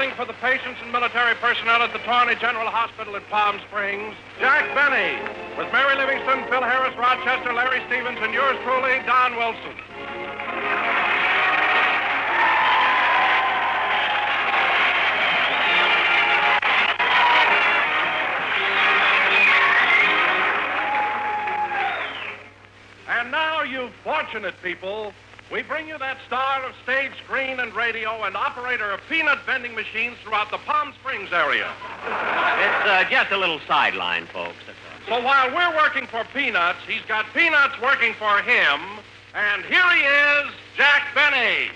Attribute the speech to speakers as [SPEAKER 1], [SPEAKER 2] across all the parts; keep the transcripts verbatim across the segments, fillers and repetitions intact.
[SPEAKER 1] standing for the patients and military personnel at the Tawny General Hospital at Palm Springs, Jack Benny, with Mary Livingston, Phil Harris, Rochester, Larry Stevens, and yours truly, Don Wilson. And now, you fortunate people, we bring you that star of stage, screen, and radio and operator of peanut vending machines throughout the Palm Springs area.
[SPEAKER 2] It's uh, just a little sideline, folks.
[SPEAKER 1] So while we're working for Peanuts, he's got Peanuts working for him. And here he is, Jack Benny.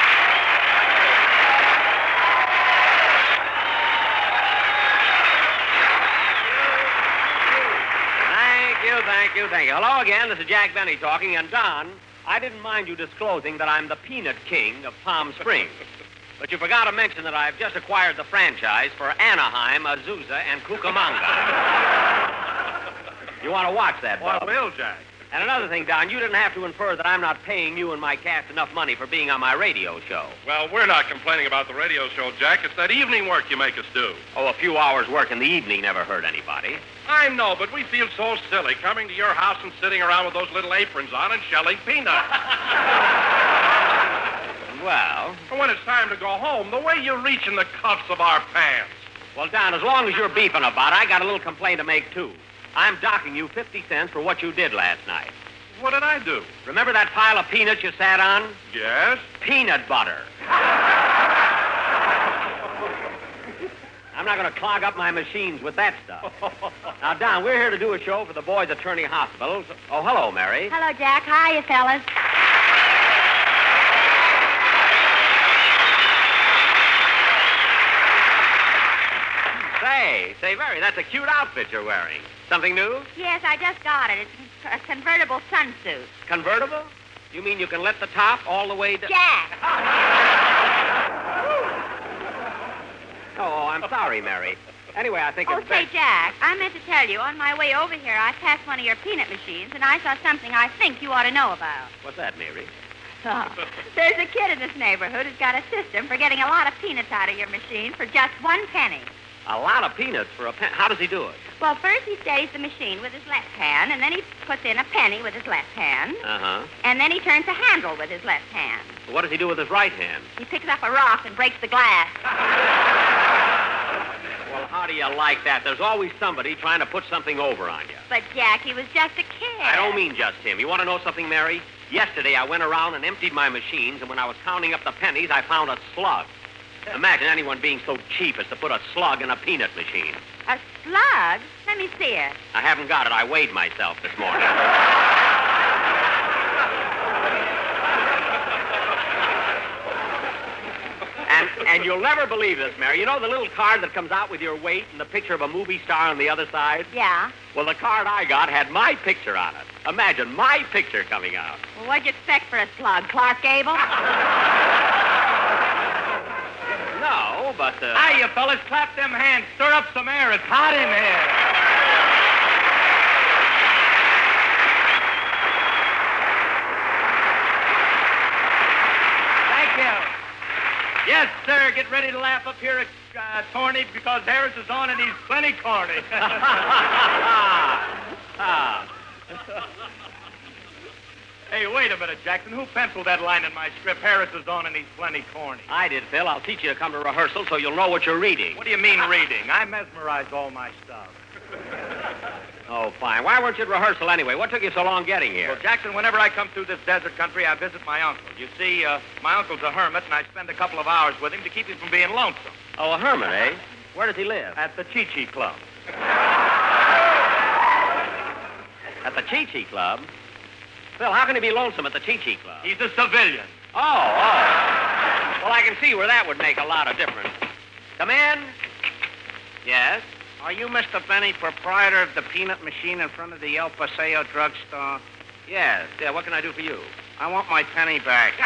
[SPEAKER 2] Thank you, thank you, thank you. Hello again, this is Jack Benny talking, and Don, I didn't mind you disclosing that I'm the Peanut King of Palm Springs. But you forgot to mention that I've just acquired the franchise for Anaheim, Azusa, and Cucamonga. You want to watch that,
[SPEAKER 1] Well,
[SPEAKER 2] Bob?
[SPEAKER 1] I will, Jack.
[SPEAKER 2] And another thing, Don, you didn't have to infer that I'm not paying you and my cast enough money for being on my radio show.
[SPEAKER 1] Well, we're not complaining about the radio show, Jack. It's that evening work you make us do.
[SPEAKER 2] Oh, a few hours work in the evening never hurt anybody.
[SPEAKER 1] I know, but we feel so silly coming to your house and sitting around with those little aprons on and shelling peanuts.
[SPEAKER 2] Well...
[SPEAKER 1] And when it's time to go home, the way you reach in the cuffs of our pants.
[SPEAKER 2] Well, Don, as long as you're beefing about it, I got a little complaint to make, too. I'm docking you fifty cents for what you did last night.
[SPEAKER 1] What did I do?
[SPEAKER 2] Remember that pile of peanuts you sat on?
[SPEAKER 1] Yes?
[SPEAKER 2] Peanut butter. I'm not going to clog up my machines with that stuff. Now, Don, we're here to do a show for the Boys Attorney Hospital. Oh, hello, Mary.
[SPEAKER 3] Hello, Jack. Hiya, fellas.
[SPEAKER 2] Say, say, Mary, that's a cute outfit you're wearing. Something new?
[SPEAKER 3] Yes, I just got it. It's a convertible sunsuit.
[SPEAKER 2] Convertible? You mean you can let the top all the way down?
[SPEAKER 3] Jack!
[SPEAKER 2] Oh, I'm sorry, Mary. Anyway, I think
[SPEAKER 3] Oh,
[SPEAKER 2] it's
[SPEAKER 3] say,
[SPEAKER 2] best...
[SPEAKER 3] Jack, I meant to tell you, on my way over here, I passed one of your peanut machines, and I saw something I think you ought to know about.
[SPEAKER 2] What's that, Mary?
[SPEAKER 3] Oh, there's a kid in this neighborhood who's got a system for getting a lot of peanuts out of your machine for just one penny.
[SPEAKER 2] A lot of peanuts for a pen. How does he do it?
[SPEAKER 3] Well, first he steadies the machine with his left hand, and then he puts in a penny with his left hand,
[SPEAKER 2] Uh-huh.
[SPEAKER 3] and then he turns the handle with his left hand.
[SPEAKER 2] What does he do with his right hand?
[SPEAKER 3] He picks up a rock and breaks the glass.
[SPEAKER 2] Well, how do you like that? There's always somebody trying to put something over on you.
[SPEAKER 3] But, Jack, he was just a kid.
[SPEAKER 2] I don't mean just him. You want to know something, Mary? Yesterday, I went around and emptied my machines, and when I was counting up the pennies, I found a slug. Imagine anyone being so cheap as to put a slug in a peanut machine.
[SPEAKER 3] A slug? Let me see it.
[SPEAKER 2] I haven't got it. I weighed myself this morning. and and you'll never believe this, Mary. You know the little card that comes out with your weight and the picture of a movie star on the other side?
[SPEAKER 3] Yeah?
[SPEAKER 2] Well, the card I got had my picture on it. Imagine my picture coming out.
[SPEAKER 3] Well, what'd you expect for a slug? Clark Gable?
[SPEAKER 2] No, but... Uh...
[SPEAKER 4] Hi, you fellas. Clap them hands. Stir up some air. It's hot in here. Thank you. Yes, sir. Get ready to laugh up here at uh, Torney because Harris is on and he's plenty corny.
[SPEAKER 2] ah.
[SPEAKER 4] Hey, wait a minute, Jackson. Who penciled that line in my script? Harris is on and he's plenty corny.
[SPEAKER 2] I did, Phil. I'll teach you to come to rehearsal so you'll know what you're reading.
[SPEAKER 4] What do you mean reading? I mesmerize all my stuff.
[SPEAKER 2] Oh, fine. Why weren't you at rehearsal anyway? What took you so long getting here?
[SPEAKER 4] Well, Jackson, whenever I come through this desert country, I visit my uncle. You see, uh, my uncle's a hermit, and I spend a couple of hours with him to keep him from being lonesome.
[SPEAKER 2] Oh, a hermit, eh? Where does he live?
[SPEAKER 4] At the Chi-Chi Club.
[SPEAKER 2] At the Chi-Chi Club? Phil, how can he be lonesome at the Chi-Chi Club?
[SPEAKER 4] He's a civilian.
[SPEAKER 2] Oh, oh. Well, I can see where that would make a lot of difference. Come in. Yes?
[SPEAKER 5] Are you Mister Benny, proprietor of the peanut machine in front of the El Paseo drugstore?
[SPEAKER 2] Yes. Yeah, what can I do for you?
[SPEAKER 5] I want my penny back.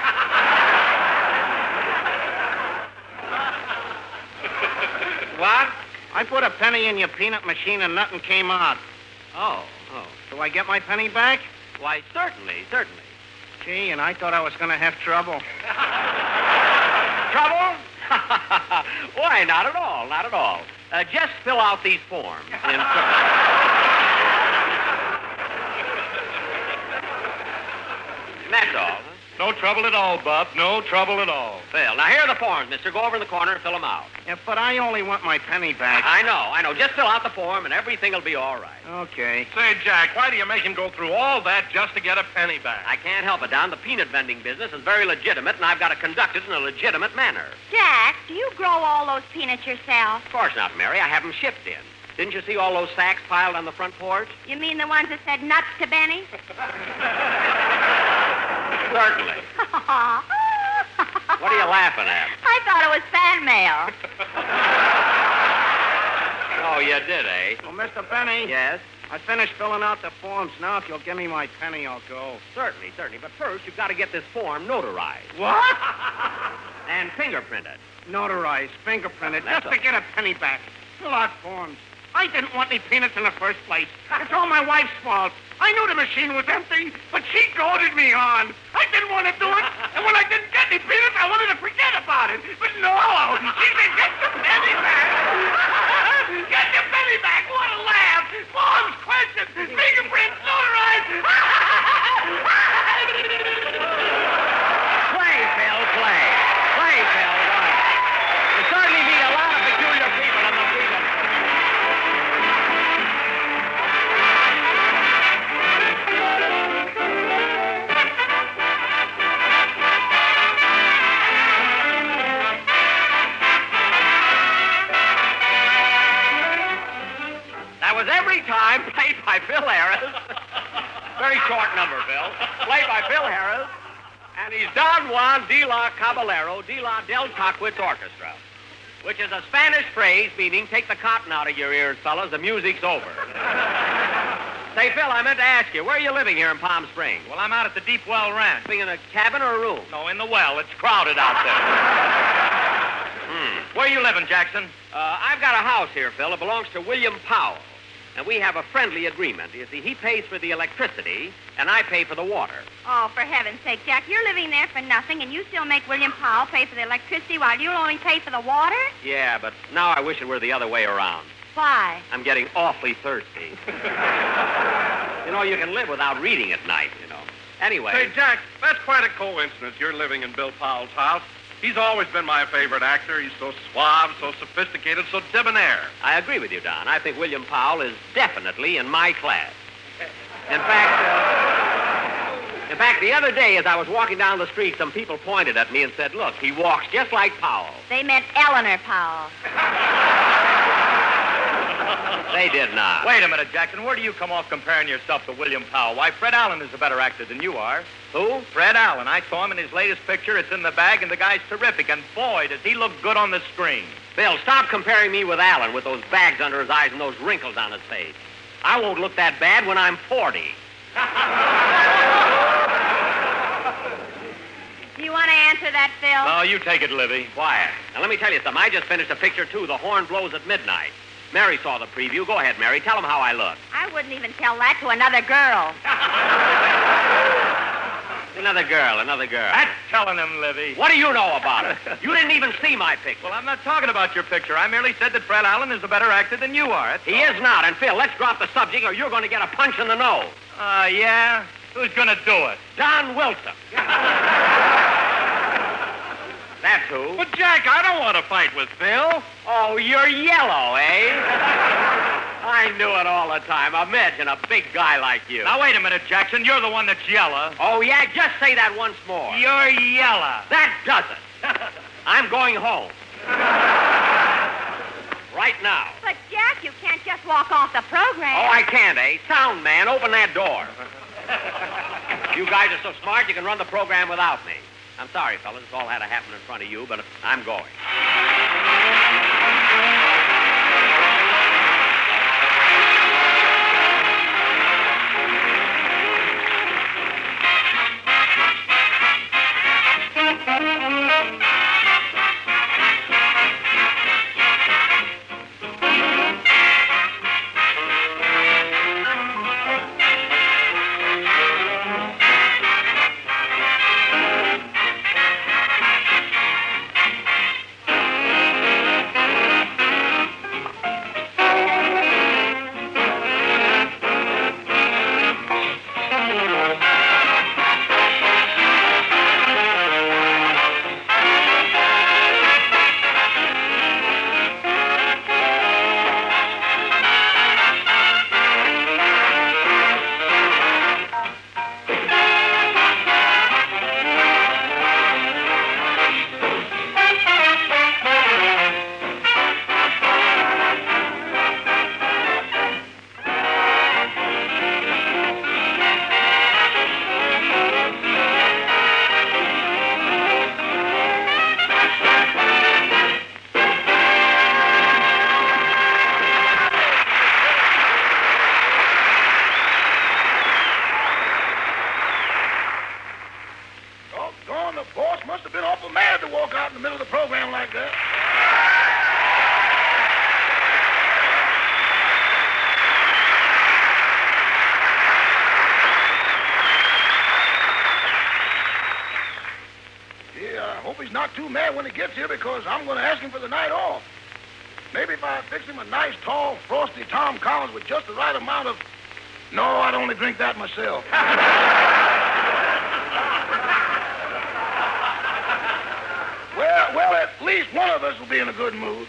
[SPEAKER 2] What?
[SPEAKER 5] I put a penny in your peanut machine and nothing came out.
[SPEAKER 2] Oh, oh.
[SPEAKER 5] Do I get my penny back?
[SPEAKER 2] Why, certainly, certainly.
[SPEAKER 5] Gee, and I thought I was going to have trouble.
[SPEAKER 2] Trouble? Why, not at all, not at all. Uh, just fill out these forms. In That's all. Huh?
[SPEAKER 4] No trouble at all, Bob. No trouble at all.
[SPEAKER 2] Phil, now here are the forms, mister. Go over in the corner and fill them out.
[SPEAKER 5] Yeah, but I only want my penny back.
[SPEAKER 2] I know, I know. Just fill out the form and everything will be all right.
[SPEAKER 5] Okay.
[SPEAKER 1] Say, Jack, why do you make him go through all that just to get a penny back?
[SPEAKER 2] I can't help it, Don. The peanut vending business is very legitimate, and I've got to conduct it in a legitimate manner.
[SPEAKER 3] Jack, do you grow all those peanuts yourself?
[SPEAKER 2] Of course not, Mary. I have them shipped in. Didn't you see all those sacks piled on the front porch?
[SPEAKER 3] You mean the ones that said nuts to Benny?
[SPEAKER 2] Certainly. What are you laughing at?
[SPEAKER 3] I thought it was fan mail.
[SPEAKER 2] Oh, you did, eh?
[SPEAKER 5] Well, Mister Benny.
[SPEAKER 2] Yes?
[SPEAKER 5] I finished filling out the forms. Now, if you'll give me my penny, I'll go.
[SPEAKER 2] Certainly, certainly. But first, you've got to get this form notarized.
[SPEAKER 5] What?
[SPEAKER 2] And fingerprinted.
[SPEAKER 5] Notarized, fingerprinted,
[SPEAKER 2] That's
[SPEAKER 5] just to
[SPEAKER 2] all.
[SPEAKER 5] get a penny back. Fill out forms. I didn't want any peanuts in the first place. It's all my wife's fault. I knew the machine was empty, but she goaded me on. I didn't want to do it, and when I didn't get any peanuts, I wanted to forget about it. But no, she said, get your penny back. Get your penny back. What a laugh. Forms, questions, fingerprints, notarized.
[SPEAKER 2] Play, Phil, play. Play, Phil. Right. You certainly meet a lot of peculiar people in the peanut. That was every time played by Phil Harris. Very short number, Phil. Played by Phil Harris. And he's Don Juan de la Caballero de la Del Taquitz Orchestra, which is a Spanish phrase meaning take the cotton out of your ears, fellas. The music's over. Say, Phil, I meant to ask you, where are you living here in Palm Springs?
[SPEAKER 4] Well, I'm out at the Deep Well Ranch.
[SPEAKER 2] Living in a cabin or a room?
[SPEAKER 4] No, in the well. It's crowded out there.
[SPEAKER 2] Hmm.
[SPEAKER 4] Where are you living, Jackson?
[SPEAKER 2] Uh, I've got a house here, Phil. It belongs to William Powell. And we have a friendly agreement. You see, he pays for the electricity, and I pay for the water.
[SPEAKER 3] Oh, for heaven's sake, Jack, you're living there for nothing, and you still make William Powell pay for the electricity while you'll only pay for the water?
[SPEAKER 2] Yeah, but now I wish it were the other way around.
[SPEAKER 3] Why?
[SPEAKER 2] I'm getting awfully thirsty. You know, you can live without reading at night, you know. Anyway.
[SPEAKER 1] Say, Jack, that's quite a coincidence you're living in Bill Powell's house. He's always been my favorite actor. He's so suave, so sophisticated, so debonair.
[SPEAKER 2] I agree with you, Don. I think William Powell is definitely in my class. In fact, uh, in fact, the other day as I was walking down the street, some people pointed at me and said, look, he walks just like Powell.
[SPEAKER 3] They meant Eleanor Powell.
[SPEAKER 2] They did not.
[SPEAKER 4] Wait a minute, Jackson. Where do you come off comparing yourself to William Powell? Why, Fred Allen is a better actor than you are.
[SPEAKER 2] Who?
[SPEAKER 4] Fred Allen. I saw him in his latest picture. It's in the bag, and the guy's terrific. And boy, does he look good on the screen.
[SPEAKER 2] Bill, stop comparing me with Allen with those bags under his eyes and those wrinkles on his face. I won't look that bad when I'm forty.
[SPEAKER 3] Do you want to answer that, Phil?
[SPEAKER 4] No, you take it, Livy.
[SPEAKER 2] Quiet. Now, let me tell you something. I just finished a picture, too. The Horn Blows at Midnight. Mary saw the preview. Go ahead, Mary. Tell them how I look.
[SPEAKER 3] I wouldn't even tell that to another girl.
[SPEAKER 2] Another girl, another girl.
[SPEAKER 4] That's telling him, Livy.
[SPEAKER 2] What do you know about it? You didn't even see my picture.
[SPEAKER 4] Well, I'm not talking about your picture. I merely said that Fred Allen is a better actor than you are. That's
[SPEAKER 2] He
[SPEAKER 4] all.
[SPEAKER 2] is not. And, Phil, let's drop the subject or you're going to get a punch in the nose.
[SPEAKER 4] Uh, yeah? Who's going to do it?
[SPEAKER 2] Don Wilson. That's who.
[SPEAKER 1] But, Jack, I don't want to fight with Phil.
[SPEAKER 2] Oh, you're yellow, eh? I knew it all the time. Imagine a big guy like you.
[SPEAKER 4] Now, wait a minute, Jackson. You're the one that's yellow.
[SPEAKER 2] Oh, yeah? Just say that once more.
[SPEAKER 4] You're yellow.
[SPEAKER 2] That does it. I'm going home. Right now.
[SPEAKER 3] But, Jack, you can't just walk off the program.
[SPEAKER 2] Oh, I can't, eh? Sound man, open that door. You guys are so smart, you can run the program without me. I'm sorry, fellas. This all had to happen in front of you, but I'm going.
[SPEAKER 6] the middle of the program like that. Yeah, I hope he's not too mad when he gets here because I'm going to ask him for the night off. Maybe if I fix him a nice, tall, frosty Tom Collins with just the right amount of... No, I'd only drink that myself. well, well, at least one of us will be in a good mood.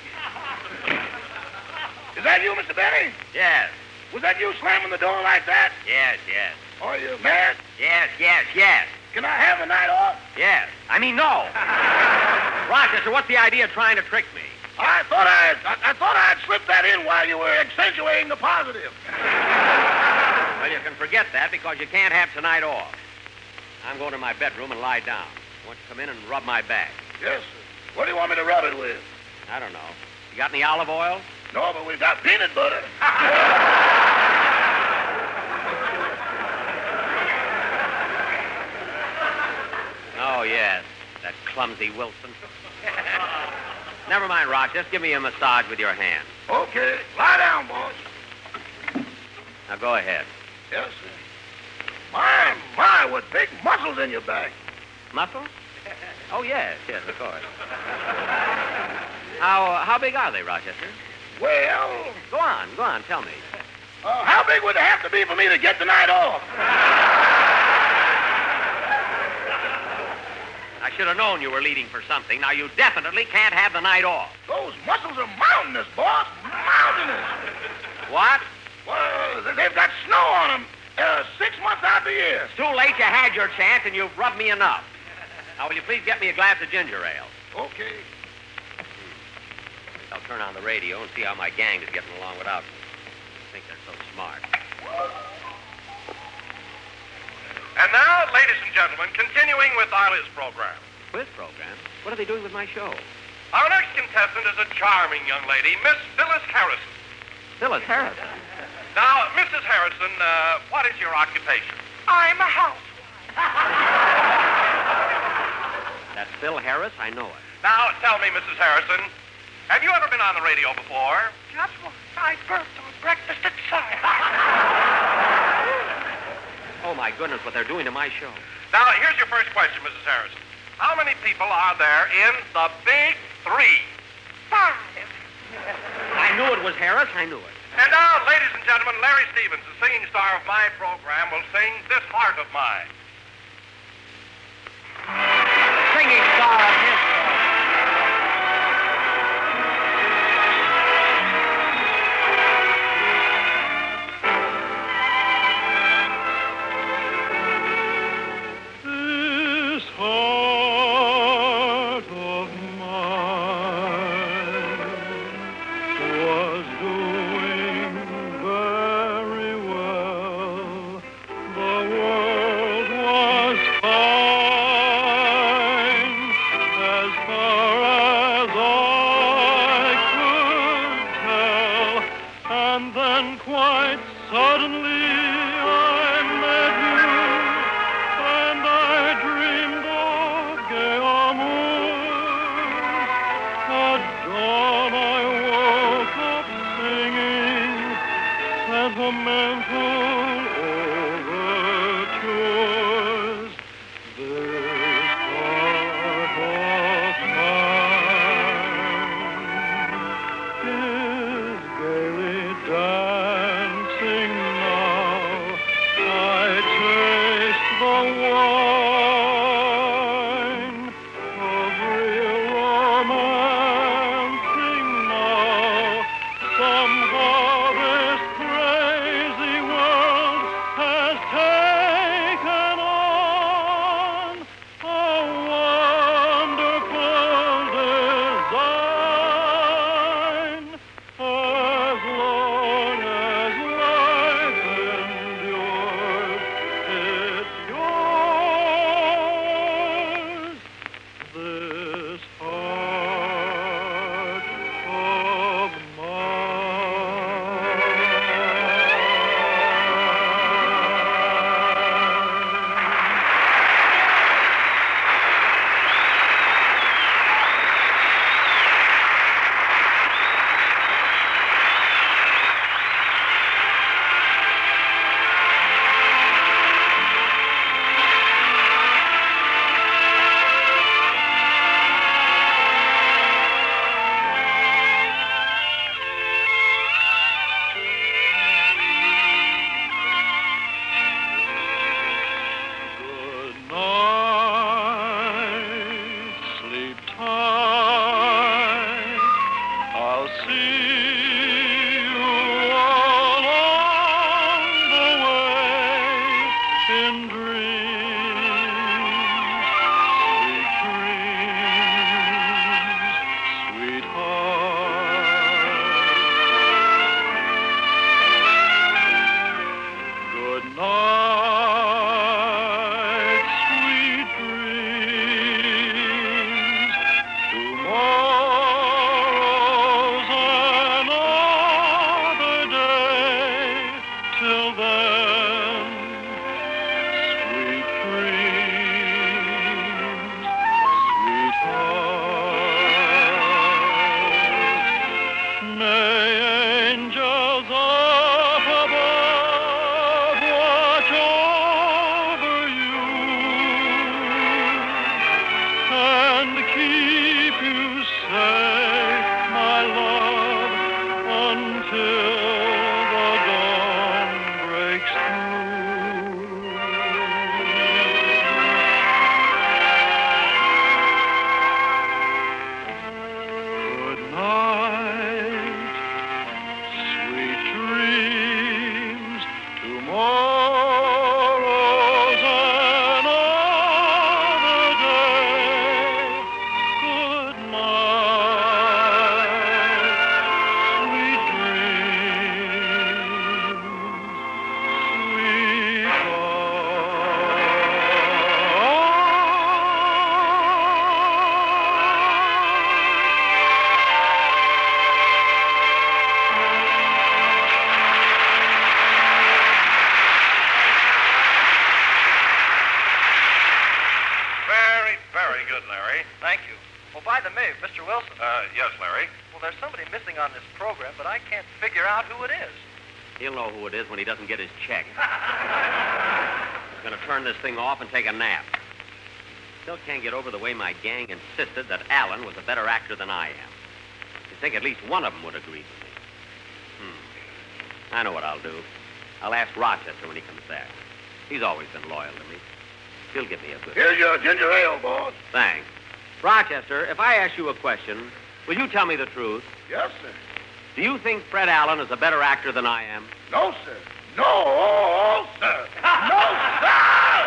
[SPEAKER 6] Is that you, Mister Benny?
[SPEAKER 2] Yes.
[SPEAKER 6] Was that you slamming the door like that?
[SPEAKER 2] Yes, yes.
[SPEAKER 6] Are you mad?
[SPEAKER 2] Yes, yes, yes.
[SPEAKER 6] Can I have the night off?
[SPEAKER 2] Yes. I mean, no. Rochester, what's the idea of trying to trick me?
[SPEAKER 6] I thought I'd, I, I thought I'd slip that in while you were accentuating the positive.
[SPEAKER 2] Well, you can forget that because you can't have tonight off. I'm going to my bedroom and lie down. I want you to come in and rub my back.
[SPEAKER 6] Yes, sir. What do you want me to rub it with?
[SPEAKER 2] I don't know. You got any olive oil?
[SPEAKER 6] No, but we've got peanut butter.
[SPEAKER 2] Oh, yes. That clumsy Wilson. Never mind, Roch. Just give me a massage with your hand.
[SPEAKER 6] Okay. Lie down, boss.
[SPEAKER 2] Now, go ahead.
[SPEAKER 6] Yes, sir. My, my, what big muscles in your back.
[SPEAKER 2] Muscle? Oh, yes, yes, of course. How, uh, how big are they, Rochester?
[SPEAKER 6] Well...
[SPEAKER 2] Go on, go on, tell me.
[SPEAKER 6] Uh, how big would it have to be for me to get the night off?
[SPEAKER 2] I should have known you were leading for something. Now, you definitely can't have the night off.
[SPEAKER 6] Those muscles are mountainous, boss. Mountainous.
[SPEAKER 2] What?
[SPEAKER 6] Well, they've got snow on them uh, six months out of the year.
[SPEAKER 2] It's too late. You had your chance, and you've rubbed me enough. Now, will you please get me a glass of ginger ale?
[SPEAKER 6] Okay.
[SPEAKER 2] I'll turn on the radio and see how my gang is getting along without me. I think they're so smart.
[SPEAKER 1] And now, ladies and gentlemen, continuing with our quiz program.
[SPEAKER 2] Quiz program? What are they doing with my show?
[SPEAKER 1] Our next contestant is a charming young lady, Miss Phyllis Harrison.
[SPEAKER 2] Phyllis Harrison.
[SPEAKER 1] Now, Missus Harrison, uh, what is your occupation?
[SPEAKER 5] I'm a housewife.
[SPEAKER 2] That's Phil Harris? I know it.
[SPEAKER 1] Now, tell me, Missus Harrison, have you ever been on the radio before?
[SPEAKER 5] Just once I burped on breakfast at science.
[SPEAKER 2] Oh, my goodness, what they're doing to my show.
[SPEAKER 1] Now, here's your first question, Missus Harrison. How many people are there in the Big Three?
[SPEAKER 5] Five.
[SPEAKER 2] I knew it was Harris. I knew it.
[SPEAKER 1] And now, ladies and gentlemen, Larry Stevens, the singing star of my program, will sing This Heart of Mine.
[SPEAKER 2] The singing star of his program.
[SPEAKER 7] As in dreams, sweet dreams, sweetheart. Good night, sweet dreams. Tomorrow's another day. Till then, sweet dreams, sweetheart. May angels up above watch over you and keep you safe, my love, until the dawn breaks through. Good night, sweet dreams. Tomorrow's another day. Good night, sweet dreams,
[SPEAKER 1] Very, very good, Larry.
[SPEAKER 8] Thank you. Well, by the way, Mister Wilson,
[SPEAKER 1] Uh, yes, Larry.
[SPEAKER 8] well, there's somebody missing on this program, but I can't figure out who it is.
[SPEAKER 2] He'll know who it is when he doesn't get his check. He's going to turn this thing off and take a nap. Still can't get over the way my gang insisted that Alan was a better actor than I am. You'd think at least one of them would agree with me. Hmm. I know what I'll do. I'll ask Rochester when he comes back. He's always been loyal to me. He'll give me a good...
[SPEAKER 6] Here's your ginger ale, boss.
[SPEAKER 2] Thanks. Rochester, if I ask you a question, will you tell me the truth?
[SPEAKER 6] Yes, sir.
[SPEAKER 2] Do you think Fred Allen is a better actor than I am?
[SPEAKER 6] No, sir. No, sir. No, sir.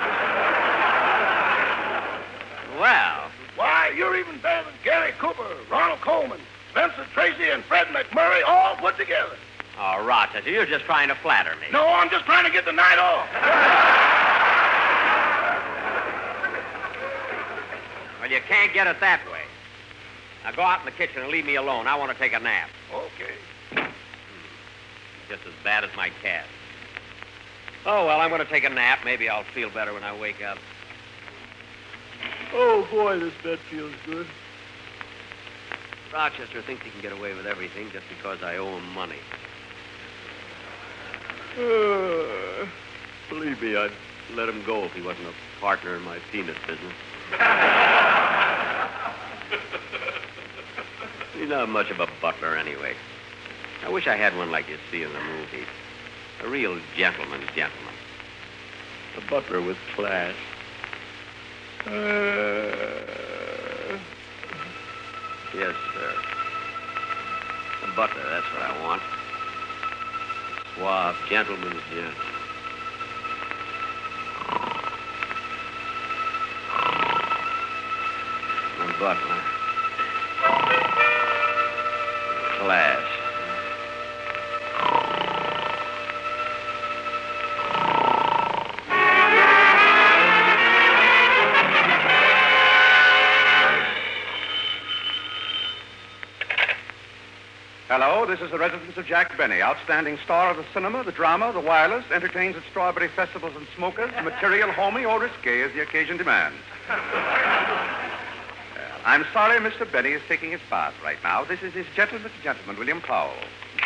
[SPEAKER 2] Well,
[SPEAKER 6] Why, you're even better than Gary Cooper, Ronald Coleman, Spencer Tracy, and Fred McMurray all put together.
[SPEAKER 2] oh, Rochester, you're just trying to flatter me.
[SPEAKER 6] No, I'm just trying to get the night off.
[SPEAKER 2] Well, you can't get it that way. Now go out in the kitchen and leave me alone. I want to take a nap.
[SPEAKER 6] Okay.
[SPEAKER 2] Just as bad as my cat. Oh, well, I'm going to take a nap. Maybe I'll feel better when I wake up.
[SPEAKER 7] Oh, boy, this bed feels good.
[SPEAKER 2] Rochester thinks he can get away with everything just because I owe him money.
[SPEAKER 7] Uh,
[SPEAKER 2] Believe me, I'd let him go if he wasn't a partner in my peanut business. He's not much of a butler anyway. I wish I had one like you see in the movies. A real gentleman's gentleman.
[SPEAKER 7] a butler with class. Uh...
[SPEAKER 2] Yes, sir. A butler, that's what I want. A suave gentleman's gent. A butler. Class.
[SPEAKER 9] Hello, this is the residence of Jack Benny, outstanding star of the cinema, the drama, the wireless, entertains at strawberry festivals and smokers, material homey or risque as the occasion demands. I'm sorry Mister Benny is taking his bath right now. This is his gentleman to gentleman, William Powell.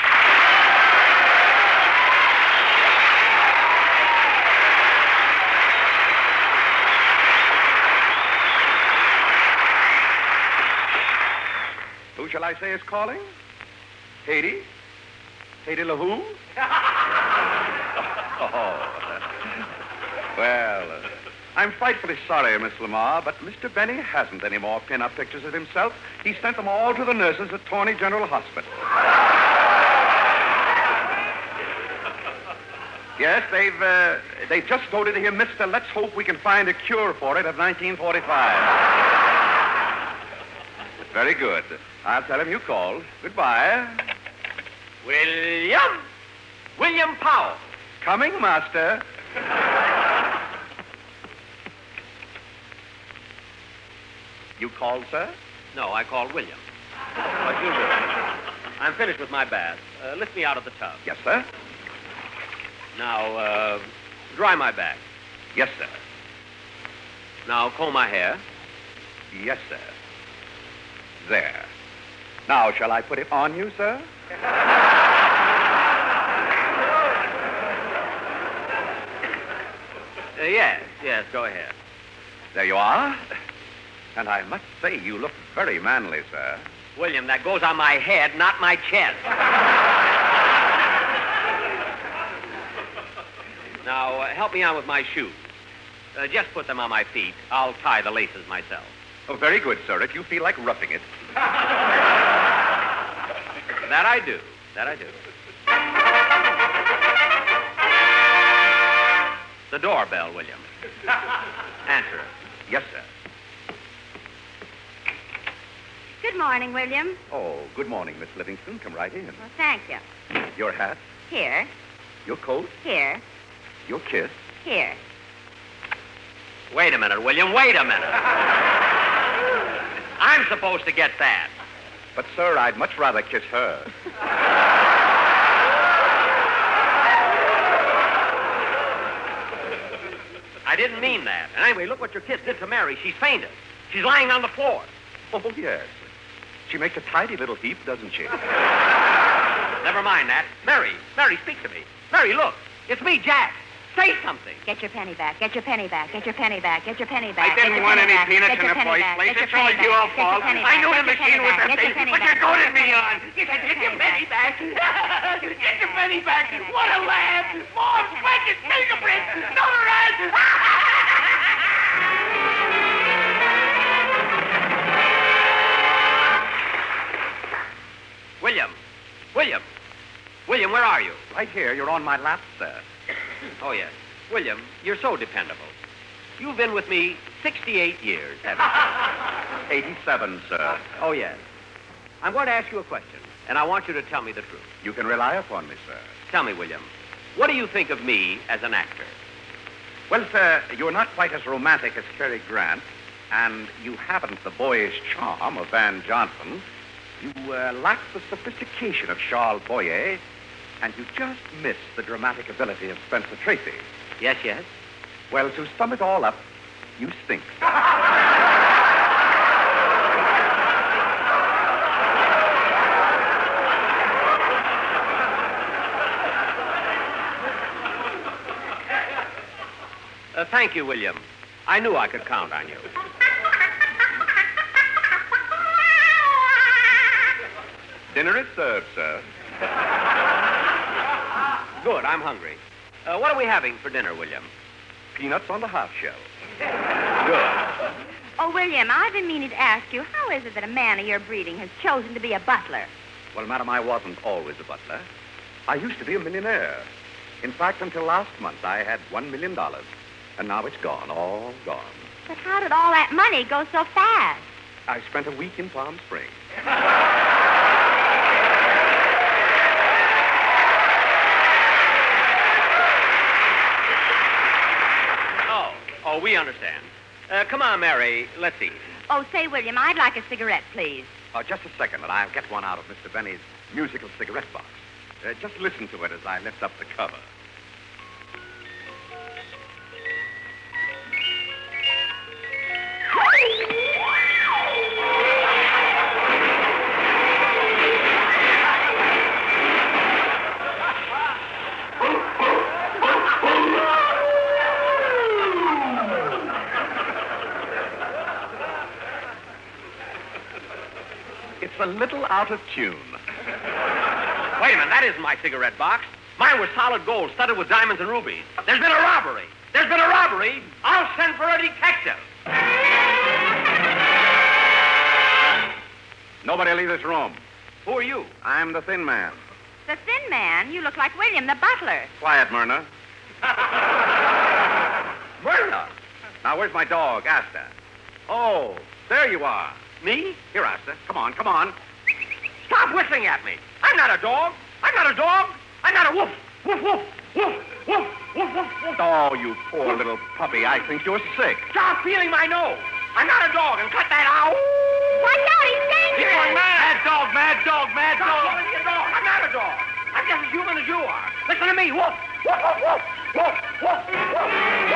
[SPEAKER 9] Who shall I say is calling? Haiti? Haiti LaHoo? Oh. Well, uh, I'm frightfully sorry, Miss Lamar, but Mister Benny hasn't any more pin-up pictures of himself. He sent them all to the nurses at Torney General Hospital. Yes, they've uh, they've just voted him Mister Let's Hope We Can Find a Cure for It of nineteen forty-five. Very good. I'll tell him you called. Goodbye.
[SPEAKER 2] William! William Powell.
[SPEAKER 9] Coming, Master. You called, sir?
[SPEAKER 2] No, I called William. What you do? I'm finished with my bath. Uh, lift me out of the tub.
[SPEAKER 9] Yes, sir.
[SPEAKER 2] Now, uh, dry my back.
[SPEAKER 9] Yes, sir.
[SPEAKER 2] Now, comb my hair.
[SPEAKER 9] Yes, sir. There. Now, shall I put it on you, sir?
[SPEAKER 2] Uh, yes, yes, go ahead.
[SPEAKER 9] There you are. And I must say you look very manly, sir.
[SPEAKER 2] William, that goes on my head, not my chest. Now, uh, help me on with my shoes. Uh, just put them on my feet. I'll tie the laces myself.
[SPEAKER 9] Oh, very good, sir, if you feel like roughing it.
[SPEAKER 2] That I do. That I do. The doorbell, William. Answer it.
[SPEAKER 9] Yes, sir.
[SPEAKER 3] Good morning, William.
[SPEAKER 9] Oh, good morning, Miss Livingston. Come right in.
[SPEAKER 3] Well, thank you.
[SPEAKER 9] Your hat,
[SPEAKER 3] Here,
[SPEAKER 9] your coat,
[SPEAKER 3] here,
[SPEAKER 9] your kiss.
[SPEAKER 3] here.
[SPEAKER 2] Wait a minute, William. Wait a minute. I'm supposed to get that.
[SPEAKER 9] But, sir, I'd much rather kiss her.
[SPEAKER 2] I didn't mean that. And anyway, look what your kiss did to Mary. She's fainted. She's lying on the floor.
[SPEAKER 9] Oh, yes. She makes a tidy little heap, doesn't she?
[SPEAKER 2] Never mind that. Mary, Mary, speak to me. Mary, look. It's me, Jack. Say something.
[SPEAKER 3] Get your penny back. Get your penny back. Get your penny back. Get your penny back.
[SPEAKER 5] I didn't want any peanuts in the first place. It's all your fault. I knew the machine was empty, but you goaded me on. You said, get your penny back. Get your penny back. What a laugh. More precious fingerprints. Notarized.
[SPEAKER 2] William. William. William, where are you?
[SPEAKER 9] Right here. You're on my lap, sir.
[SPEAKER 2] Oh, yes. William, you're so dependable. You've been with me sixty-eight years, haven't you?
[SPEAKER 9] eighty-seven, sir.
[SPEAKER 2] Oh, yes. I'm going to ask you a question, and I want you to tell me the truth.
[SPEAKER 9] You can rely upon me, sir.
[SPEAKER 2] Tell me, William, what do you think of me as an actor?
[SPEAKER 9] Well, sir, you're not quite as romantic as Cary Grant, and you haven't the boyish charm of Van Johnson. You uh, lack the sophistication of Charles Boyer, and you just miss the dramatic ability of Spencer Tracy.
[SPEAKER 2] Yes, yes.
[SPEAKER 9] Well, to sum it all up, you stink.
[SPEAKER 2] Uh, thank you, William. I knew I could count on you.
[SPEAKER 9] Dinner is served, sir.
[SPEAKER 2] Good, I'm hungry. Uh, what are we having for dinner, William?
[SPEAKER 9] Peanuts on the half shell.
[SPEAKER 2] Good.
[SPEAKER 3] Oh, William, I've been meaning to ask you, how is it that a man of your breeding has chosen to be a butler?
[SPEAKER 9] Well, madam, I wasn't always a butler. I used to be a millionaire. In fact, until last month, I had one million dollars. And now it's gone, all gone.
[SPEAKER 3] But how did all that money go so fast?
[SPEAKER 9] I spent a week in Palm Springs.
[SPEAKER 2] Oh, oh, we understand. Uh, come on, Mary, let's eat.
[SPEAKER 3] Oh, say, William, I'd like a cigarette, please.
[SPEAKER 9] Uh, just a second, and I'll get one out of Mister Benny's musical cigarette box. Uh, just listen to it as I lift up the cover. It's a little out of tune.
[SPEAKER 2] Wait a minute, that isn't my cigarette box. Mine was solid gold, studded with diamonds and rubies. There's been a robbery. There's been a robbery. I'll send for a detective.
[SPEAKER 9] Nobody leave this room.
[SPEAKER 2] Who are you?
[SPEAKER 9] I'm the thin man.
[SPEAKER 3] The thin man? You look like William, the butler.
[SPEAKER 9] Quiet, Myrna. Myrna! Now, where's my dog, Asta? Oh, there you are.
[SPEAKER 2] Me?
[SPEAKER 9] Here, Asta. Come on, come on.
[SPEAKER 2] Stop whistling at me. I'm not a dog. I'm not a dog. I'm not a wolf. Woof, woof, woof, woof, woof, woof, woof.
[SPEAKER 9] Oh, you poor little puppy. I think you're sick.
[SPEAKER 2] Stop feeling my nose. I'm not a dog, and cut that out.
[SPEAKER 3] Watch out, he's
[SPEAKER 2] He's
[SPEAKER 3] dangerous.
[SPEAKER 2] going mad.
[SPEAKER 4] Mad dog, mad dog, mad
[SPEAKER 2] Stop
[SPEAKER 4] dog.
[SPEAKER 2] calling me a dog. I'm not a dog. I'm just as human as you are. Listen to me. Woof, woof, woof, woof, woof, woof, woof,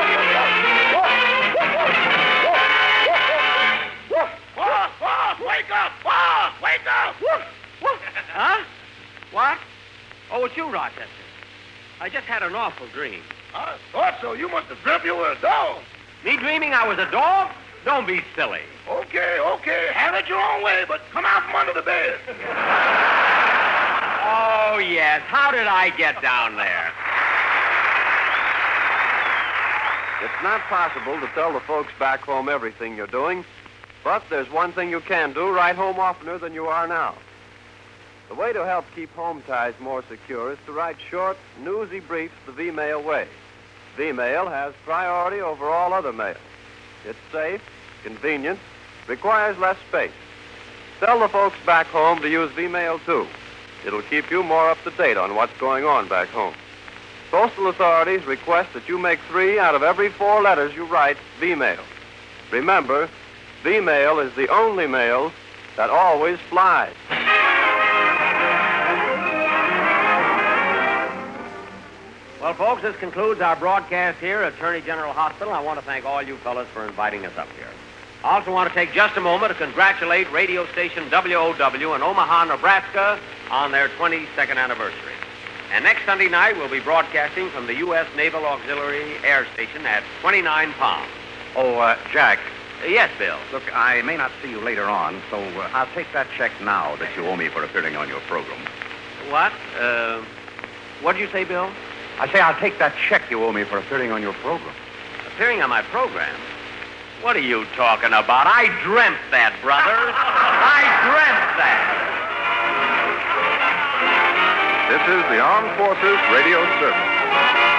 [SPEAKER 2] woof,
[SPEAKER 6] Boss, boss, wake up! Boss, wake up!
[SPEAKER 2] woof, woof. Huh? What? Oh, it's you, Rochester. I just had an awful dream.
[SPEAKER 6] I thought so. You must have dreamt you were a dog.
[SPEAKER 2] Me dreaming I was a dog? Don't be silly.
[SPEAKER 6] Okay, okay. Have it your own way, but come out from under the bed.
[SPEAKER 2] Oh, yes. How did I get down there?
[SPEAKER 10] It's not possible to tell the folks back home everything you're doing, but there's one thing you can do: write home oftener than you are now. The way to help keep home ties more secure is to write short, newsy briefs the V-mail way. V-mail has priority over all other mail. It's safe, convenient, requires less space. Tell the folks back home to use V-mail, too. It'll keep you more up to date on what's going on back home. Postal authorities request that you make three out of every four letters you write V-mail. Remember, V-mail is the only mail that always flies.
[SPEAKER 2] Well, folks, this concludes our broadcast here at Attorney General Hospital. I want to thank all you fellas for inviting us up here. I also want to take just a moment to congratulate radio station W O W in Omaha, Nebraska on their twenty-second anniversary. And next Sunday night, we'll be broadcasting from the U S Naval Auxiliary Air Station at twenty-nine Palms.
[SPEAKER 9] Oh, uh, Jack,
[SPEAKER 2] Uh, yes, Bill.
[SPEAKER 9] look, I may not see you later on, so uh, I'll take that check now that you owe me for appearing on your program.
[SPEAKER 2] What? Uh, what did you say, Bill?
[SPEAKER 9] I say I'll take that check you owe me for appearing on your program.
[SPEAKER 2] Appearing on my program? What are you talking about? I dreamt that, brother. I dreamt that.
[SPEAKER 10] This is the Armed Forces Radio Service.